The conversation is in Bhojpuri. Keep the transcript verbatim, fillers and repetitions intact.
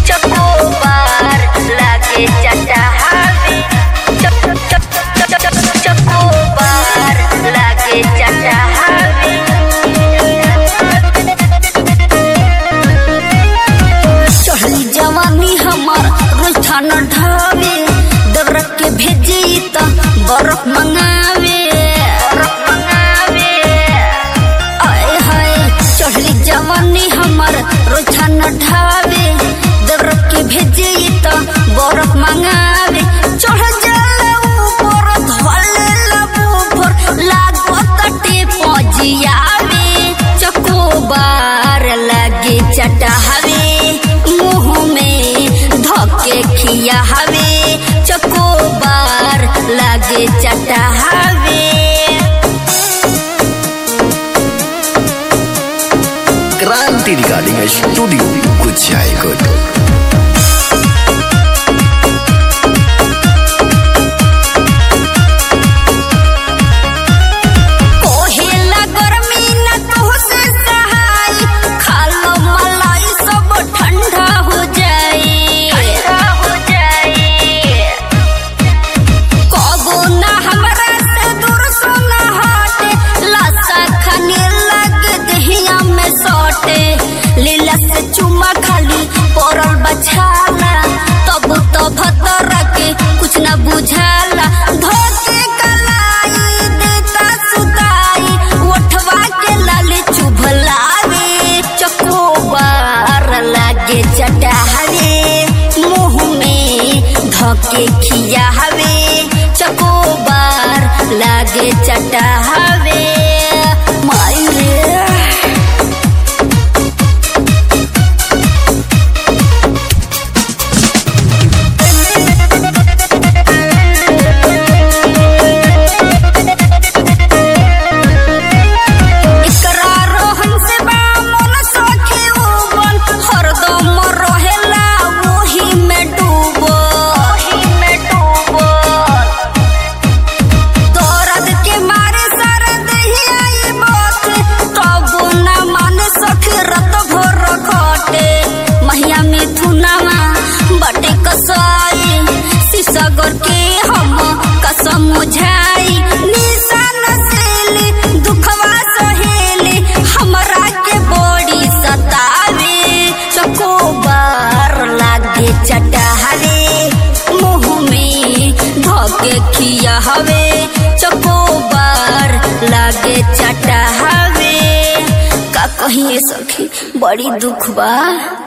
चकोबार लागे चटहावे चकोबार लागे चटहावे चढ़ली जवानी हमार रोज ठाना ढावे दरक के भेजे त बर्फ मंगावे बर्फ मंगावे आए हाय चढ़ली जवानी हमार रोज ठाना ढावे दरक के भेजे त बर्फ मंगावे चढ़ जाला ऊपर धले लबूफर लागो तटे पजियावे चकोबार लागे चटहावे मुँह में धके खिया हवे चकोबार लागे चटहावे। क्रांति रिकॉर्डिंग स्टूडियो कुचायकोट। लीला से चुमा खाली पड़ल बछाला तब तो भतरा के कुछ न बुझाला धोके कलाई देता सुताई उठवा के लाले चुभलावे चकोबार लागे चटहावे मुँह में धके खिया हवे चकोबार लागे चटहावे। माई रे सगर के हम कसम मुझाई निशान सेली दुखवा सहेली हमरा के बड़ी सतावे चकोबार लागे चटहावे मुँह में धके खिया हवे चकोबार लागे चटहावे। का कहिए सखी बड़ी दुख बा।